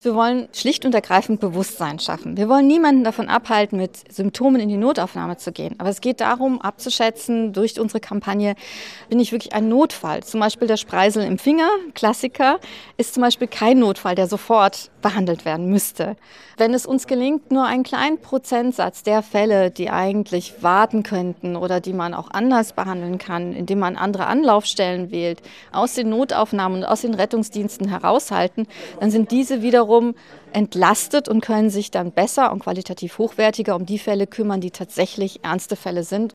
Wir wollen schlicht und ergreifend Bewusstsein schaffen. Wir wollen niemanden davon abhalten, mit Symptomen in die Notaufnahme zu gehen. Aber es geht darum, abzuschätzen, durch unsere Kampagne, bin ich wirklich ein Notfall? Zum Beispiel der Spreisel im Finger, Klassiker, ist zum Beispiel kein Notfall, der sofort behandelt werden müsste. Wenn es uns gelingt, nur einen kleinen Prozentsatz der Fälle, die eigentlich warten könnten oder die man auch anders behandeln kann, indem man andere Anlaufstellen wählt, aus den Notaufnahmen und aus den Rettungsdiensten heraushalten, dann sind diese wiederum entlastet und können sich dann besser und qualitativ hochwertiger um die Fälle kümmern, die tatsächlich ernste Fälle sind.